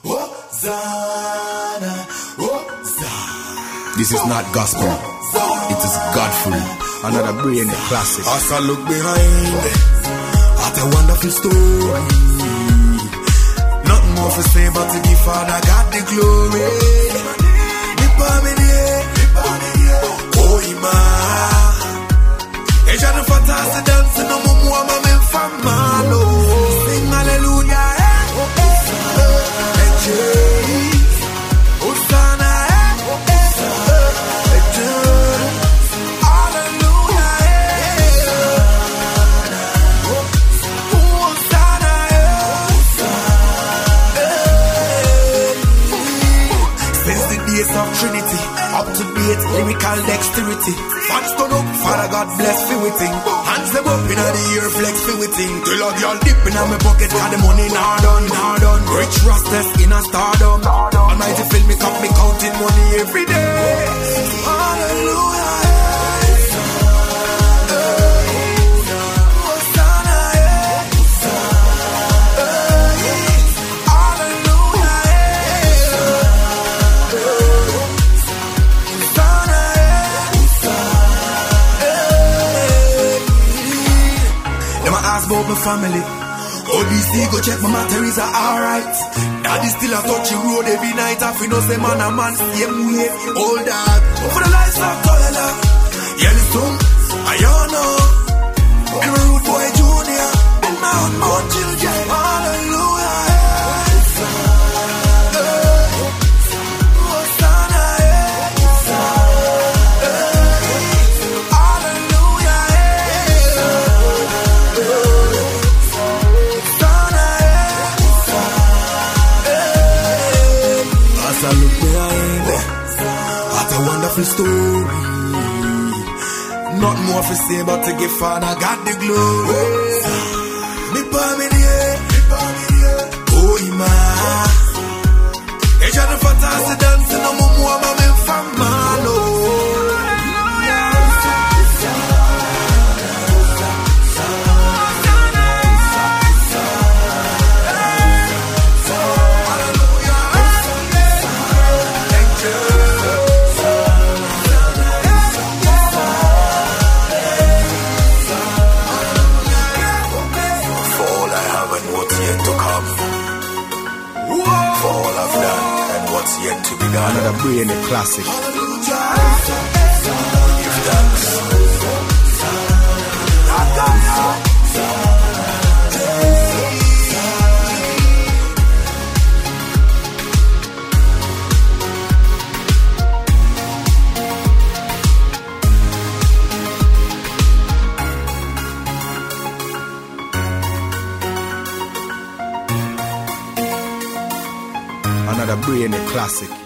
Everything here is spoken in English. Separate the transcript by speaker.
Speaker 1: This is not gospel, it is Godfrey. Another brain classic.
Speaker 2: As I look behind, at a wonderful story. Nothing more to say but to give Father God the glory. Oh, Ima. Eja no fantastic dance, no more mama famano. Sing hallelujah. Of Trinity, up to date, lyrical dexterity. Fans turn up, Father God bless me with thing. Hands them up in the air, flex me with thing. Till all y'all dip in my pocket, got the money now done. Rich rastas in a stardom. Almighty fill me cup, me counting money every day. Hallelujah. About my family, ODC go check my materials are alright. Daddy still a touchy road every night. I feel no say man a man same way. All that for the lights of Toyota, Yellowstone, Ayana, and my root boy Junior, and my unborn children. Hallelujah. I look behind at a wonderful story. Not more to say but to give Father God the glory. Me pamilier, oh Ima. Eja no fantastic dance, no more mama famano.
Speaker 1: Yet to be done. Another brain classic.
Speaker 2: Give thanks.
Speaker 1: Another brain classic.